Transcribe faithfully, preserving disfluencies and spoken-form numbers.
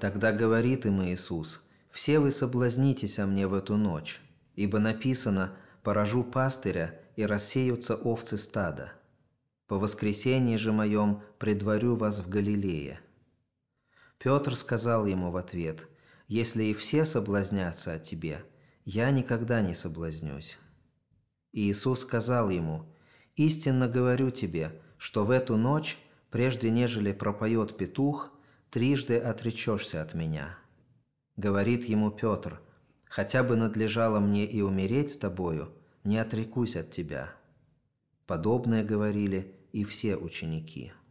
Тогда говорит им Иисус: «Все вы соблазнитесь о мне в эту ночь, ибо написано: поражу пастыря, и рассеются овцы стада. По воскресенье же моем предварю вас в Галилее». Петр сказал ему в ответ: «Если и все соблазнятся о тебе, я никогда не соблазнюсь». И Иисус сказал ему: «Истинно говорю тебе, что в эту ночь, прежде нежели пропоет петух, трижды отречешься от меня». Говорит ему Петр: «Хотя бы надлежало мне и умереть с тобою, не отрекусь от тебя». Подобное говорили и все ученики.